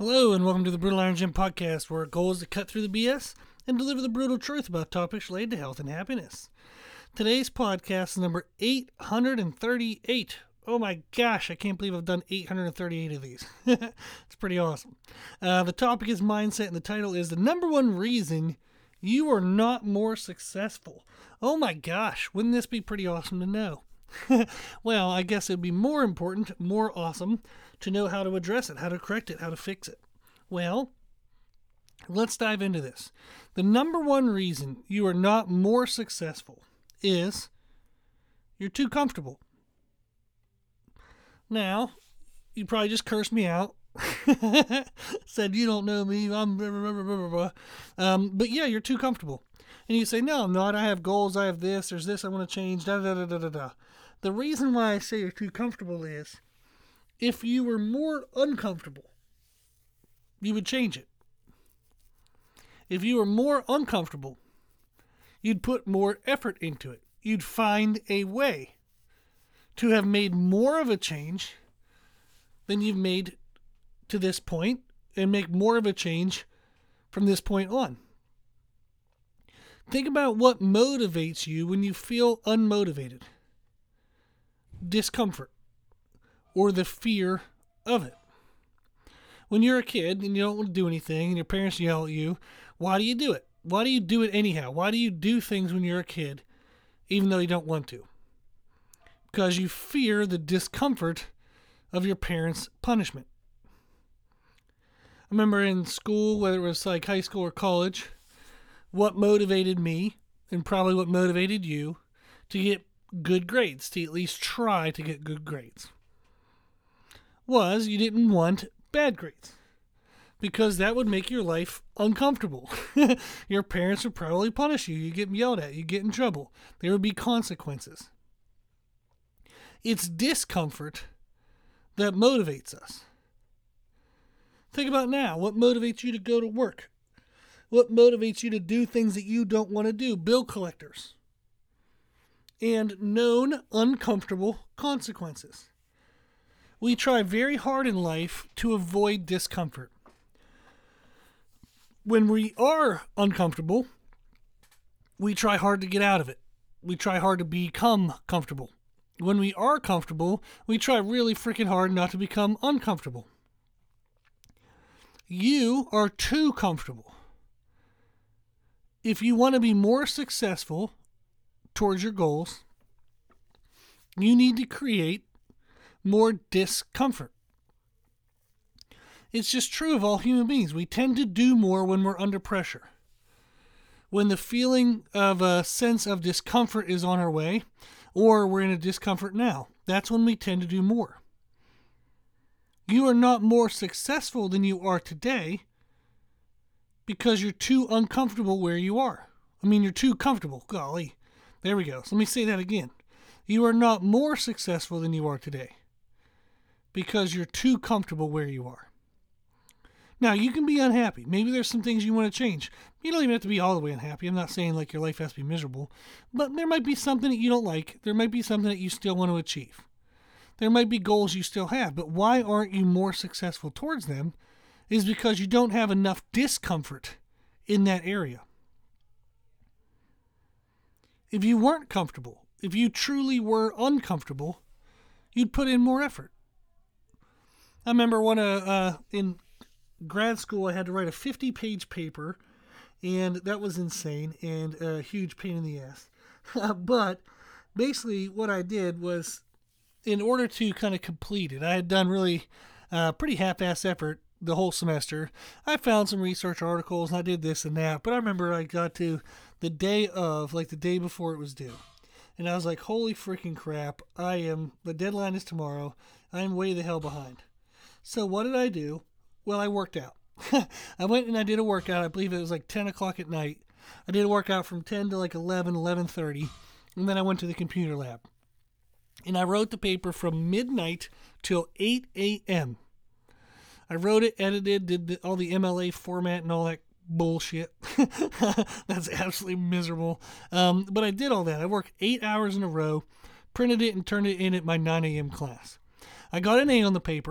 Hello and welcome to the Brutal Iron Gym podcast, where our goal is to cut through the BS and deliver the brutal truth about topics related to health and happiness. Today's podcast is number 838. Oh my gosh, I can't believe I've done 838 of these. It's pretty awesome. The topic is mindset, and the title is the number one reason you are not more successful. Oh my gosh, wouldn't this be pretty awesome to know? Well, I guess it'd be more important, more awesome, to know how to address it, how to correct it, how to fix it. Well, let's dive into this. The number one reason you are not more successful is you're too comfortable. Now, you probably just cursed me out. Said, you don't know me, I'm blah, blah, blah, blah, blah. But yeah, you're too comfortable. And you say, no, I'm not. I have goals. I have this. There's this I want to change. Da, da, da, da, da, da. The reason why I say you're too comfortable is if you were more uncomfortable, you would change it. If you were more uncomfortable, you'd put more effort into it. You'd find a way to have made more of a change than you've made to this point and make more of a change from this point on. Think about what motivates you when you feel unmotivated. Discomfort or the fear of it. When you're a kid and you don't want to do anything and your parents yell at you, why do you do it? Why do you do it anyhow? Why do you do things when you're a kid even though you don't want to? Because you fear the discomfort of your parents' punishment. I remember in school, whether it was like high school or college, what motivated me, and probably what motivated you, to get good grades, to at least try to get good grades, was you didn't want bad grades. Because that would make your life uncomfortable. Your parents would probably punish you. You get yelled at. You get in trouble. There would be consequences. It's discomfort that motivates us. Think about now. What motivates you to go to work? What motivates you to do things that you don't want to do? Bill collectors. And known uncomfortable consequences. We try very hard in life to avoid discomfort. When we are uncomfortable, we try hard to get out of it. We try hard to become comfortable. When we are comfortable, we try really freaking hard not to become uncomfortable. You are too comfortable. If you want to be more successful towards your goals, you need to create more discomfort. It's just true of all human beings. We tend to do more when we're under pressure. When the feeling of a sense of discomfort is on our way, or we're in a discomfort now, that's when we tend to do more. You are not more successful than you are today because you're too uncomfortable where you are. You're too comfortable. Golly. There we go. So let me say that again. You are not more successful than you are today because you're too comfortable where you are. Now, you can be unhappy. Maybe there's some things you want to change. You don't even have to be all the way unhappy. I'm not saying like your life has to be miserable, but there might be something that you don't like. There might be something that you still want to achieve. There might be goals you still have, but why aren't you more successful towards them is because you don't have enough discomfort in that area. If you weren't comfortable, if you truly were uncomfortable, you'd put in more effort. I remember when in grad school I had to write a 50-page paper, and that was insane and a huge pain in the ass. But basically what I did was, in order to kind of complete it, I had done really pretty half-ass effort the whole semester. I found some research articles and I did this and that, but I remember I got to the day of, like the day before it was due. And I was like, holy freaking crap, the deadline is tomorrow. I'm way the hell behind. So what did I do? Well, I worked out. I went and I did a workout. I believe it was like 10 o'clock at night. I did a workout from 10 to like 11, 11:30. And then I went to the computer lab. And I wrote the paper from midnight till 8 a.m. I wrote it, edited, did all the MLA format and all that bullshit. That's absolutely miserable. But I did all that. I worked 8 hours in a row, printed it, and turned it in at my 9 a.m. class. I got an A on the paper,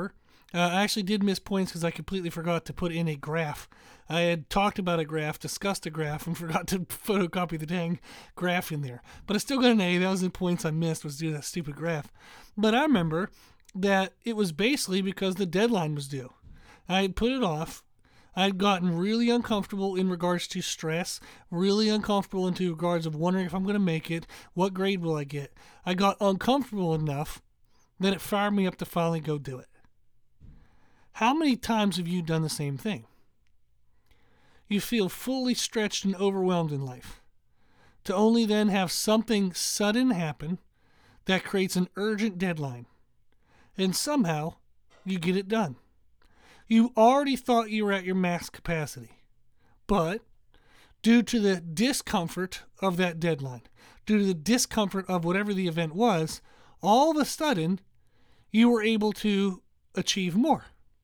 I actually did miss points because I completely forgot to put in a graph. I had talked about a graph, discussed a graph, and forgot to photocopy the dang graph in there. But I still got an A. That was the points I missed, was due to that stupid graph. But I remember that it was basically because the deadline was due. I had put it off. I had gotten really uncomfortable in regards to stress, really uncomfortable in regards of wondering if I'm going to make it, what grade will I get. I got uncomfortable enough that it fired me up to finally go do it. How many times have you done the same thing? You feel fully stretched and overwhelmed in life, to only then have something sudden happen that creates an urgent deadline, and somehow you get it done. You already thought you were at your max capacity, but due to the discomfort of that deadline, due to the discomfort of whatever the event was, all of a sudden you were able to achieve more.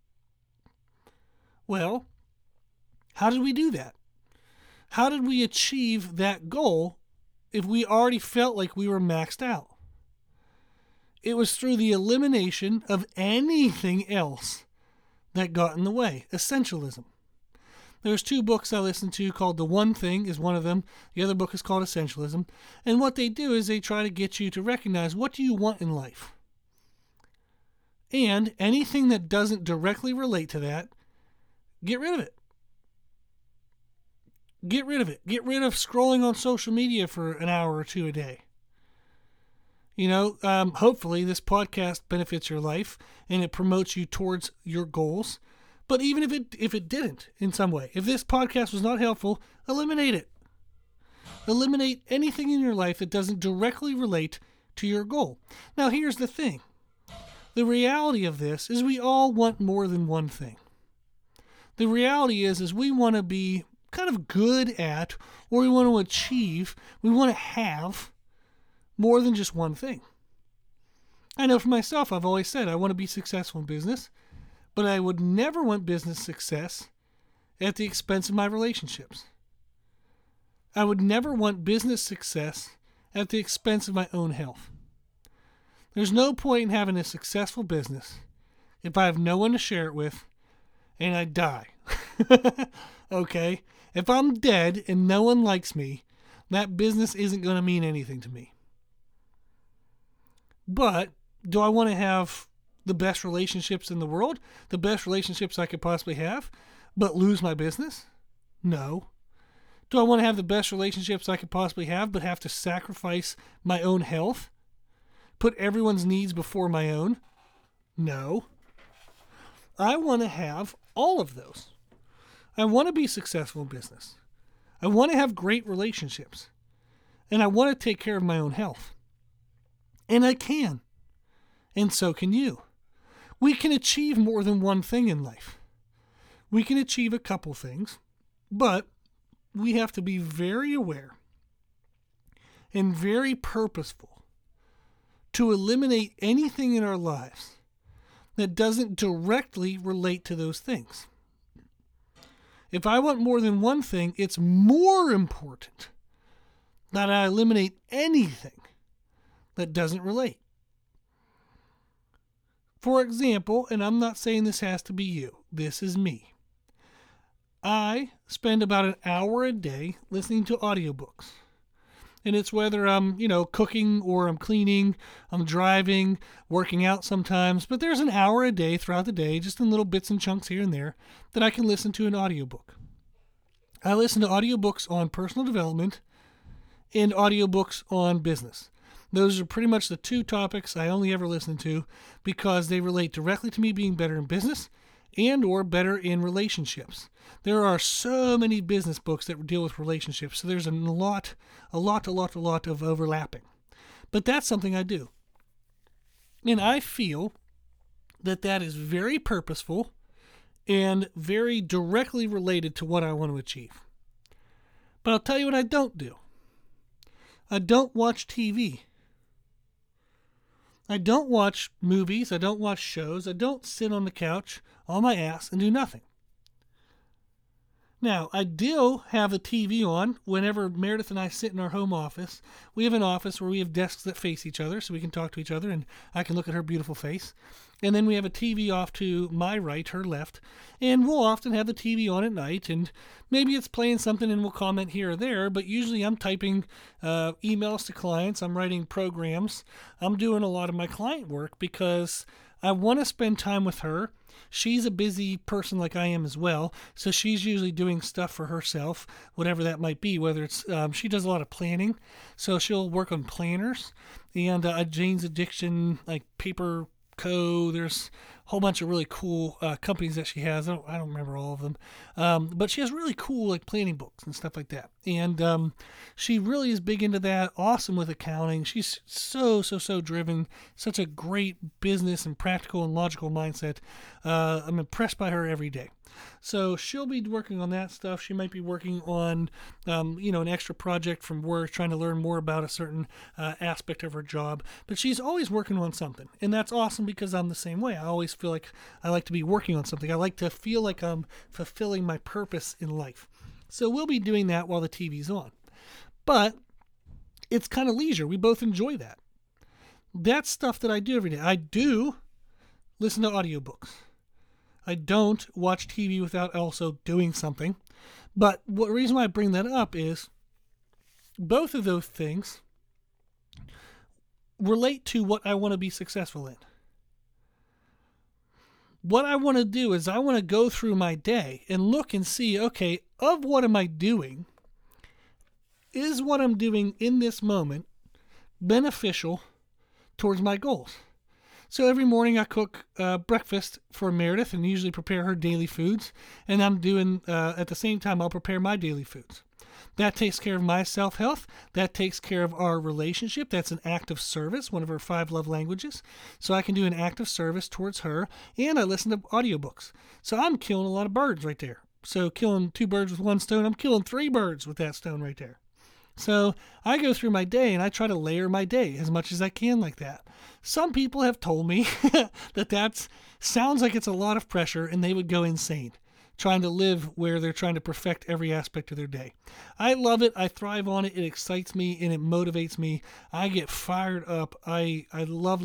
Well, how did we do that? How did we achieve that goal if we already felt like we were maxed out? It was through the elimination of anything else that got in the way. Essentialism. There's 2 books I listen to called The One Thing is one of them. The other book is called Essentialism. And what they do is they try to get you to recognize, what do you want in life? And anything that doesn't directly relate to that, get rid of it. Get rid of it. Get rid of scrolling on social media for an hour or 2 a day. Hopefully this podcast benefits your life and it promotes you towards your goals. But even if it didn't in some way, if this podcast was not helpful, eliminate it. Eliminate anything in your life that doesn't directly relate to your goal. Now, here's the thing. The reality of this is we all want more than one thing. The reality is we want to be kind of good at, or we want to achieve, we want to have more than just one thing. I know for myself, I've always said I want to be successful in business, but I would never want business success at the expense of my relationships. I would never want business success at the expense of my own health. There's no point in having a successful business if I have no one to share it with and I die. Okay? If I'm dead and no one likes me, that business isn't going to mean anything to me. But do I want to have the best relationships in the world, the best relationships I could possibly have, but lose my business? No. Do I want to have the best relationships I could possibly have, but have to sacrifice my own health? Put everyone's needs before my own? No. I want to have all of those. I want to be successful in business. I want to have great relationships. And I want to take care of my own health. And I can. And so can you. We can achieve more than one thing in life. We can achieve a couple things, but we have to be very aware and very purposeful to eliminate anything in our lives that doesn't directly relate to those things. If I want more than one thing, it's more important that I eliminate anything that doesn't relate. For example, and I'm not saying this has to be you, this is me. I spend about an hour a day listening to audiobooks. And it's whether I'm, cooking or I'm cleaning, I'm driving, working out sometimes. But there's an hour a day throughout the day, just in little bits and chunks here and there, that I can listen to an audiobook. I listen to audiobooks on personal development and audiobooks on business. Those are pretty much the 2 topics I only ever listen to because they relate directly to me being better in business and or better in relationships. There are so many business books that deal with relationships, so there's a lot of overlapping. But that's something I do. And I feel that is very purposeful and very directly related to what I want to achieve. But I'll tell you what I don't do. I don't watch TV. I don't watch movies. I don't watch shows. I don't sit on the couch on my ass and do nothing. Now, I do have a TV on whenever Meredith and I sit in our home office. We have an office where we have desks that face each other so we can talk to each other and I can look at her beautiful face. And then we have a TV off to my right, her left, and we'll often have the TV on at night, and maybe it's playing something and we'll comment here or there, but usually I'm typing emails to clients, I'm writing programs, I'm doing a lot of my client work because I want to spend time with her. She's a busy person like I am as well, so she's usually doing stuff for herself, whatever that might be, whether it's, she does a lot of planning, so she'll work on planners, and Jane's Addiction, like Paper Co. There's a whole bunch of really cool companies that she has. I don't remember all of them, but she has really cool like planning books and stuff like that. And she really is big into that. Awesome with accounting. She's so driven. Such a great business and practical and logical mindset. I'm impressed by her every day. So she'll be working on that stuff. She might be working on, an extra project from work, trying to learn more about a certain aspect of her job. But she's always working on something. And that's awesome because I'm the same way. I always feel like I like to be working on something. I like to feel like I'm fulfilling my purpose in life. So we'll be doing that while the TV's on. But it's kind of leisure. We both enjoy that. That's stuff that I do every day. I do listen to audiobooks. I don't watch TV without also doing something. But the reason why I bring that up is both of those things relate to what I want to be successful in. What I want to do is I want to go through my day and look and see, okay, of what am I doing? Is what I'm doing in this moment beneficial towards my goals? So every morning I cook breakfast for Meredith and usually prepare her daily foods. And I'm doing, at the same time, I'll prepare my daily foods. That takes care of my self-health. That takes care of our relationship. That's an act of service, one of her 5 love languages. So I can do an act of service towards her. And I listen to audiobooks. So I'm killing a lot of birds right there. So killing 2 birds with 1 stone, I'm killing 3 birds with that stone right there. So I go through my day and I try to layer my day as much as I can like that. Some people have told me that sounds like it's a lot of pressure and they would go insane trying to live where they're trying to perfect every aspect of their day. I love it. I thrive on it. It excites me and it motivates me. I get fired up. I love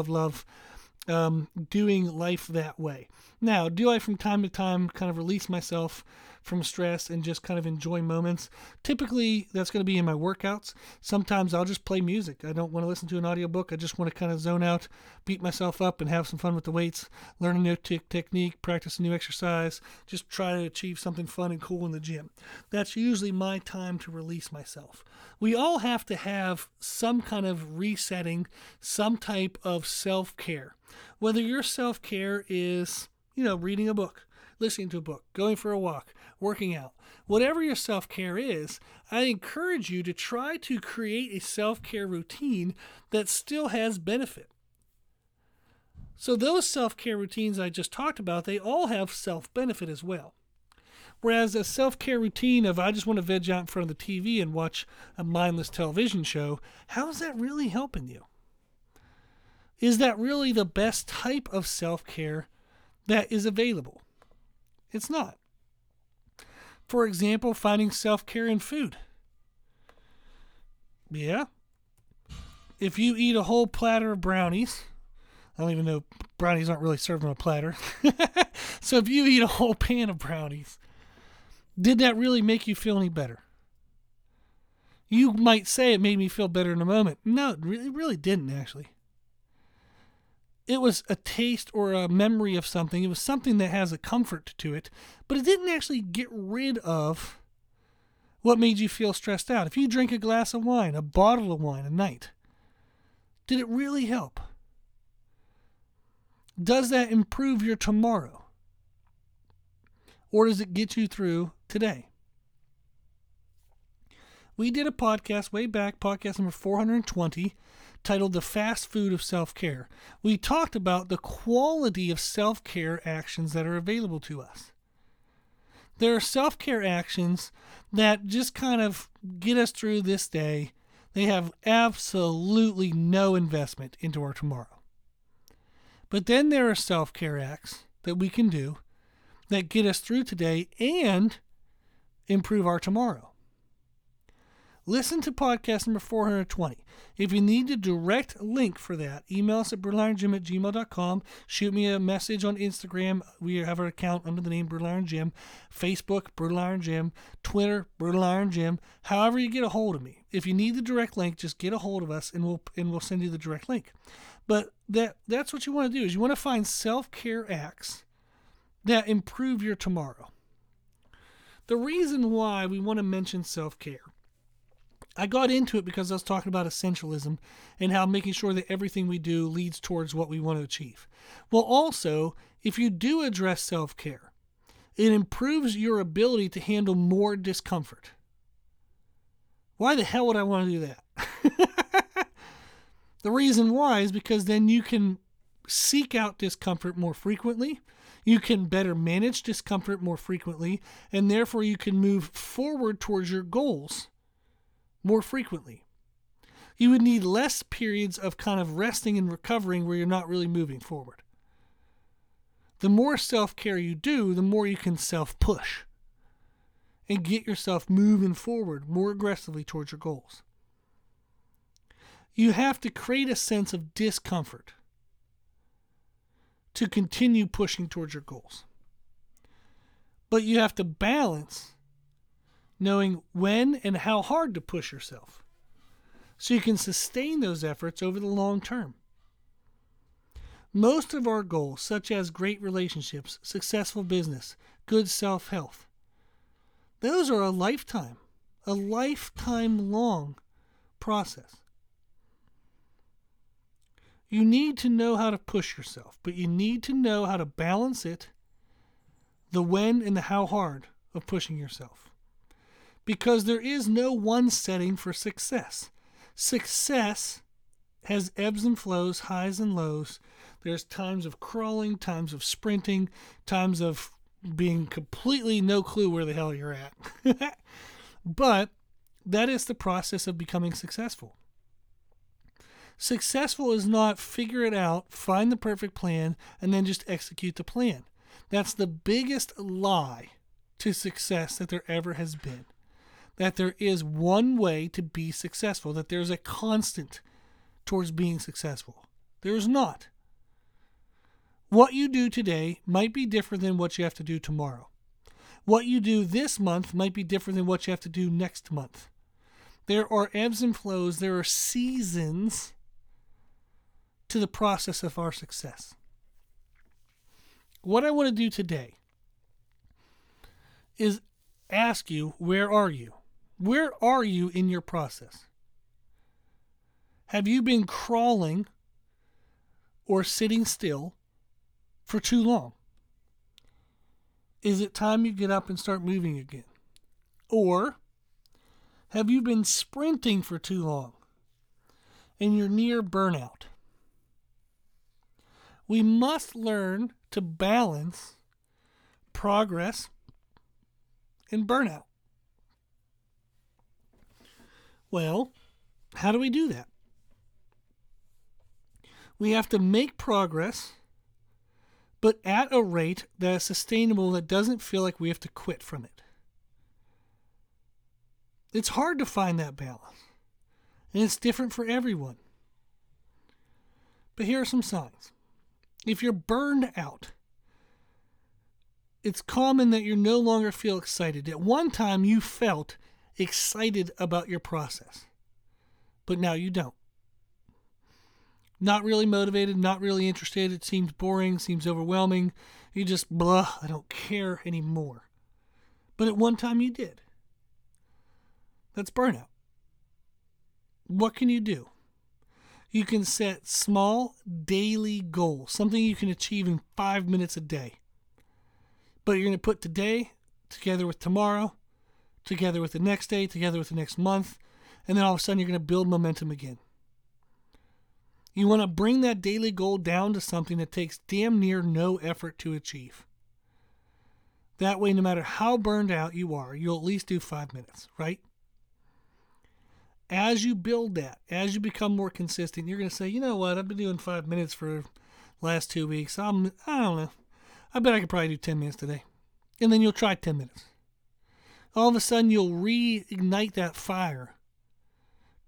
doing life that way. Now, do I from time to time kind of release myself from stress and just kind of enjoy moments? Typically, that's going to be in my workouts. Sometimes I'll just play music. I don't want to listen to an audiobook. I just want to kind of zone out, beat myself up, and have some fun with the weights, learn a new technique, practice a new exercise, just try to achieve something fun and cool in the gym. That's usually my time to release myself. We all have to have some kind of resetting, some type of self-care. Whether your self-care is, reading a book, listening to a book, going for a walk, working out, whatever your self-care is, I encourage you to try to create a self-care routine that still has benefit. So those self-care routines I just talked about, they all have self-benefit as well. Whereas a self-care routine of I just want to veg out in front of the TV and watch a mindless television show, how is that really helping you? Is that really the best type of self-care that is available? It's not. For example, finding self-care in food. Yeah. If you eat a whole platter of brownies, I don't even know, brownies aren't really served on a platter. So if you eat a whole pan of brownies, did that really make you feel any better? You might say it made me feel better in a moment. No, it really didn't actually. It was a taste or a memory of something. It was something that has a comfort to it, but it didn't actually get rid of what made you feel stressed out. If you drink a glass of wine, a bottle of wine a night, did it really help? Does that improve your tomorrow? Or does it get you through today? We did a podcast way back, podcast number 420, titled The Fast Food of Self-Care. We talked about the quality of self-care actions that are available to us. There are self-care actions that just kind of get us through this day. They have absolutely no investment into our tomorrow. But then there are self-care acts that we can do that get us through today and improve our tomorrow. Listen to podcast number 420. If you need a direct link for that, email us at brutalirongym@gmail.com. Shoot me a message on Instagram. We have our account under the name Brutal Iron Gym. Facebook, Brutal Iron Gym. Twitter, Brutal Iron Gym. However you get a hold of me. If you need the direct link, just get a hold of us and we'll send you the direct link. But that's what you want to do, is you want to find self-care acts that improve your tomorrow. The reason why we want to mention self-care, I got into it because I was talking about essentialism and how making sure that everything we do leads towards what we want to achieve. Well, also, if you do address self-care, it improves your ability to handle more discomfort. Why the hell would I want to do that? The reason why is because then you can seek out discomfort more frequently. You can better manage discomfort more frequently, and therefore you can move forward towards your goals more frequently. You would need less periods of kind of resting and recovering where you're not really moving forward. The more self-care you do, the more you can self-push and get yourself moving forward more aggressively towards your goals. You have to create a sense of discomfort to continue pushing towards your goals. But you have to balance knowing when and how hard to push yourself so you can sustain those efforts over the long term. Most of our goals, such as great relationships, successful business, good self-health, those are a lifetime long process. You need to know how to push yourself, but you need to know how to balance it, the when and the how hard of pushing yourself. Because there is no one setting for success. Success has ebbs and flows, highs and lows. There's times of crawling, times of sprinting, times of being completely no clue where the hell you're at. But that is the process of becoming successful. Successful is not figure it out, find the perfect plan, and then just execute the plan. That's the biggest lie to success that there ever has been. That there is one way to be successful, that there's a constant towards being successful. There is not. What you do today might be different than what you have to do tomorrow. What you do this month might be different than what you have to do next month. There are ebbs and flows, there are seasons to the process of our success. What I want to do today is ask you, where are you? Where are you in your process? Have you been crawling or sitting still for too long? Is it time you get up and start moving again? Or have you been sprinting for too long and you're near burnout? We must learn to balance progress and burnout. Well, how do we do that? We have to make progress, but at a rate that is sustainable, that doesn't feel like we have to quit from it. It's hard to find that balance, and it's different for everyone. But here are some signs. If you're burned out, it's common that you no longer feel excited. At one time, you felt excited about your process, but now you don't. Not really motivated, not really interested. It seems boring, seems overwhelming. You just, I don't care anymore. But at one time you did. That's burnout. What can you do? You can set small daily goals, something you can achieve in 5 minutes a day. But you're going to put today together with tomorrow, together with the next day, together with the next month, and then all of a sudden you're going to build momentum again. You want to bring that daily goal down to something that takes damn near no effort to achieve. That way, no matter how burned out you are, you'll at least do 5 minutes, right? As you build that, as you become more consistent, you're going to say, you know what, I've been doing 5 minutes for the last 2 weeks. I don't know. I bet I could probably do 10 minutes today. And then you'll try 10 minutes. All of a sudden, you'll reignite that fire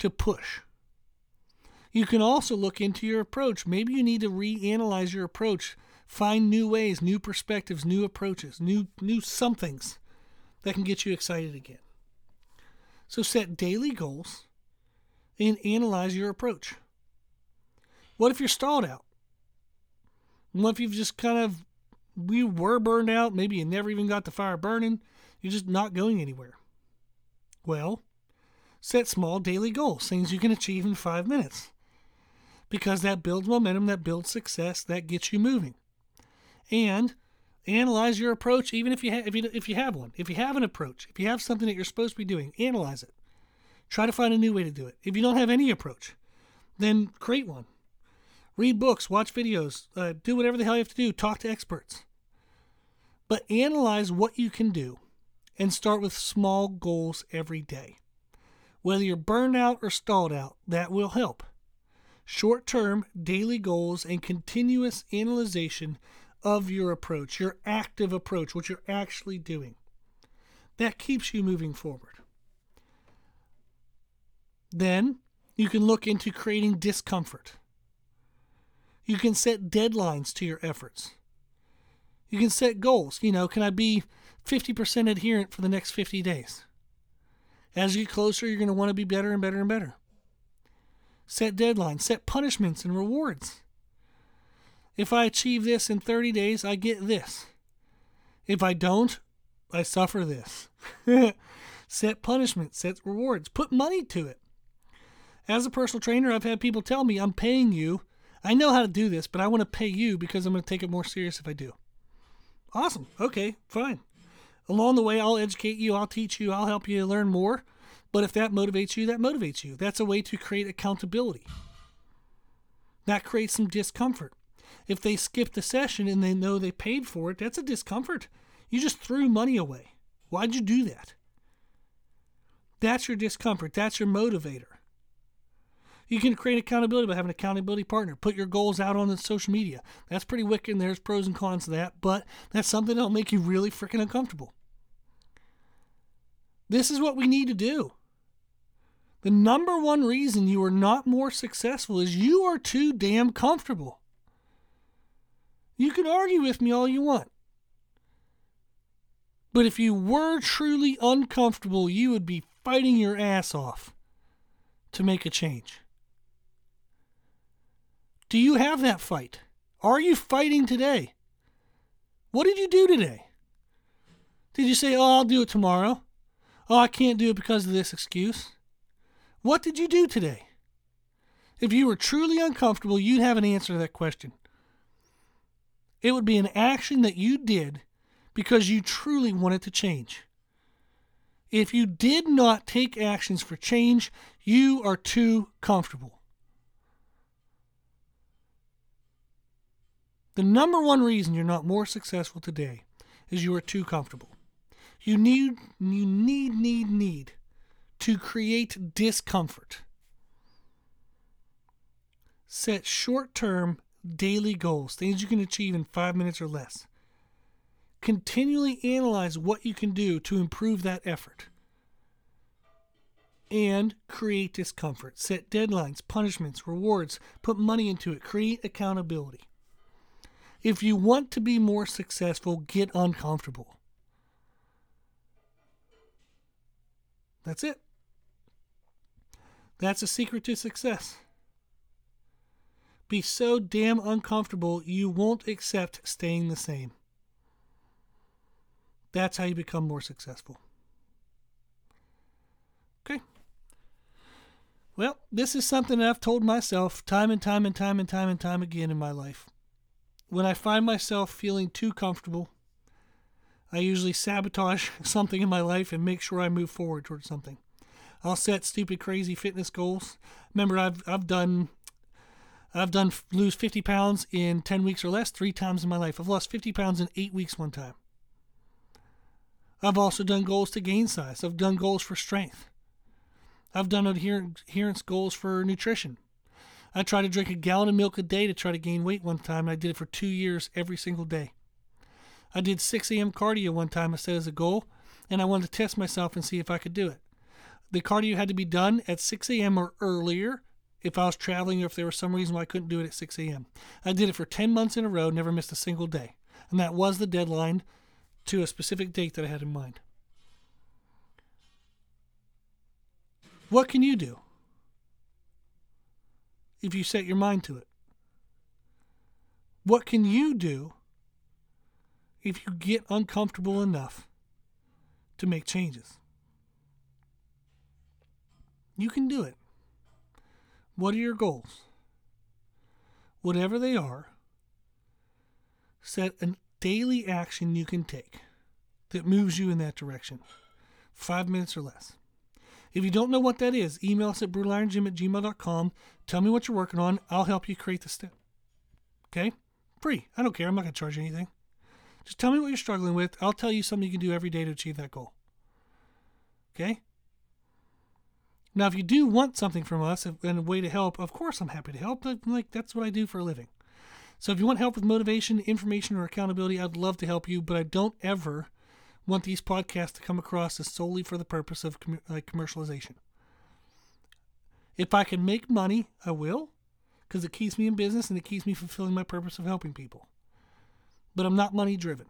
to push. You can also look into your approach. Maybe you need to reanalyze your approach, find new ways, new perspectives, new approaches, new somethings that can get you excited again. So set daily goals and analyze your approach. What if you're stalled out? What if you've just we were burned out, maybe you never even got the fire burning, you're just not going anywhere? Well, set small daily goals, things you can achieve in 5 minutes. Because that builds momentum, that builds success, that gets you moving. And analyze your approach, even if you have one. If you have an approach, if you have something that you're supposed to be doing, analyze it. Try to find a new way to do it. If you don't have any approach, then create one. Read books, watch videos, do whatever the hell you have to do, talk to experts. But analyze what you can do and start with small goals every day. Whether you're burned out or stalled out, that will help. Short-term daily goals and continuous analyzation of your approach, your active approach, what you're actually doing. That keeps you moving forward. Then you can look into creating discomfort. You can set deadlines to your efforts. You can set goals. Can I be 50% adherent for the next 50 days? As you get closer, you're going to want to be better and better and better. Set deadlines, set punishments and rewards. If I achieve this in 30 days, I get this. If I don't, I suffer this. Set punishments, set rewards, put money to it. As a personal trainer, I've had people tell me, I'm paying you. I know how to do this, but I want to pay you because I'm going to take it more serious if I do. Awesome. Okay, fine. Along the way, I'll educate you, I'll teach you, I'll help you learn more. But if that motivates you, that motivates you. That's a way to create accountability. That creates some discomfort. If they skip the session and they know they paid for it, that's a discomfort. You just threw money away. Why'd you do that? That's your discomfort. That's your motivator. You can create accountability by having an accountability partner. Put your goals out on the social media. That's pretty wicked, and there's pros and cons to that, but that's something that'll make you really freaking uncomfortable. This is what we need to do. The number one reason you are not more successful is you are too damn comfortable. You can argue with me all you want. But if you were truly uncomfortable, you would be fighting your ass off to make a change. Do you have that fight? Are you fighting today? What did you do today? Did you say, I'll do it tomorrow? Oh, I can't do it because of this excuse. What did you do today? If you were truly uncomfortable, you'd have an answer to that question. It would be an action that you did because you truly wanted to change. If you did not take actions for change, you are too comfortable. The number one reason you're not more successful today is you are too comfortable. You need to create discomfort. Set short-term daily goals, things you can achieve in 5 minutes or less. Continually analyze what you can do to improve that effort. And create discomfort. Set deadlines, punishments, rewards. Put money into it. Create accountability. If you want to be more successful, get uncomfortable. That's it. That's a secret to success. Be so damn uncomfortable you won't accept staying the same. That's how you become more successful. Okay. Well, this is something that I've told myself time and time again in my life. When I find myself feeling too comfortable, I usually sabotage something in my life and make sure I move forward towards something. I'll set stupid, crazy fitness goals. Remember, I've done lose 50 pounds in 10 weeks or less 3 times in my life. I've lost 50 pounds in 8 weeks one time. I've also done goals to gain size. I've done goals for strength. I've done adherence goals for nutrition. I tried to drink a gallon of milk a day to try to gain weight one time, and I did it for 2 years every single day. I did 6 a.m. cardio one time I set as a goal, and I wanted to test myself and see if I could do it. The cardio had to be done at 6 a.m. or earlier if I was traveling or if there was some reason why I couldn't do it at 6 a.m. I did it for 10 months in a row, never missed a single day. And that was the deadline to a specific date that I had in mind. What can you do if you set your mind to it? What can you do if you get uncomfortable enough to make changes? You can do it. What are your goals? Whatever they are, set a daily action you can take that moves you in that direction. 5 minutes or less. If you don't know what that is, email us at brutalirongym@gmail.com. Tell me what you're working on. I'll help you create the step. Okay? Free. I don't care. I'm not going to charge you anything. Just tell me what you're struggling with. I'll tell you something you can do every day to achieve that goal. Okay? Now, if you do want something from us and a way to help, of course I'm happy to help. That's what I do for a living. So if you want help with motivation, information, or accountability, I'd love to help you, but I don't ever want these podcasts to come across as solely for the purpose of commercialization. If I can make money, I will, because it keeps me in business and it keeps me fulfilling my purpose of helping people. But I'm not money driven.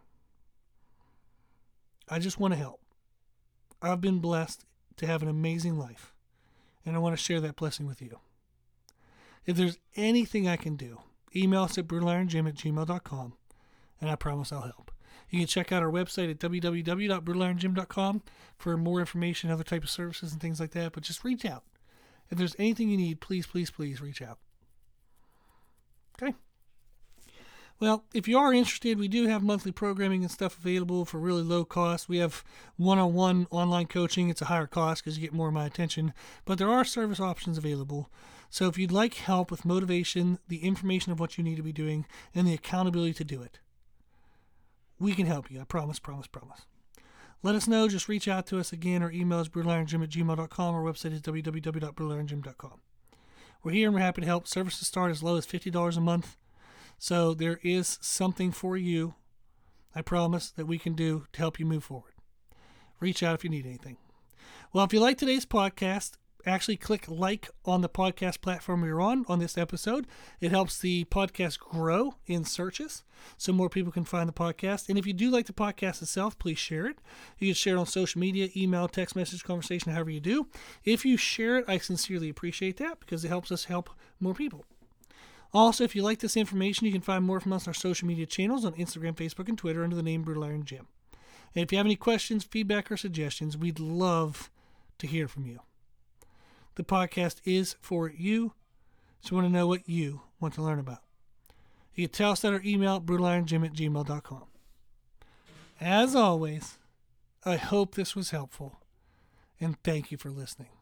I just want to help. I've been blessed to have an amazing life, and I want to share that blessing with you. If there's anything I can do, email us at brutalirongym@gmail.com, and I promise I'll help. You can check out our website at www.brutalirongym.com for more information, other type of services and things like that, but just reach out. If there's anything you need, please, please, please reach out. Okay? Well, if you are interested, we do have monthly programming and stuff available for really low cost. We have one-on-one online coaching. It's a higher cost because you get more of my attention, but there are service options available. So if you'd like help with motivation, the information of what you need to be doing, and the accountability to do it, we can help you. I promise, promise, promise. Let us know. Just reach out to us again. Our email is brutalirongym@gmail.com. Our website is www.brutalirongym.com. We're here and we're happy to help. Services start as low as $50 a month. So there is something for you, I promise, that we can do to help you move forward. Reach out if you need anything. Well, if you like today's podcast, actually click like on the podcast platform you're on this episode. It helps the podcast grow in searches so more people can find the podcast. And if you do like the podcast itself, please share it. You can share it on social media, email, text message, conversation, however you do. If you share it, I sincerely appreciate that because it helps us help more people. Also, if you like this information, you can find more from us on our social media channels on Instagram, Facebook, and Twitter under the name Brutal Iron Gym. And if you have any questions, feedback, or suggestions, we'd love to hear from you. The podcast is for you, so we want to know what you want to learn about. You can tell us at our email, brutalirongym@gmail.com. As always, I hope this was helpful, and thank you for listening.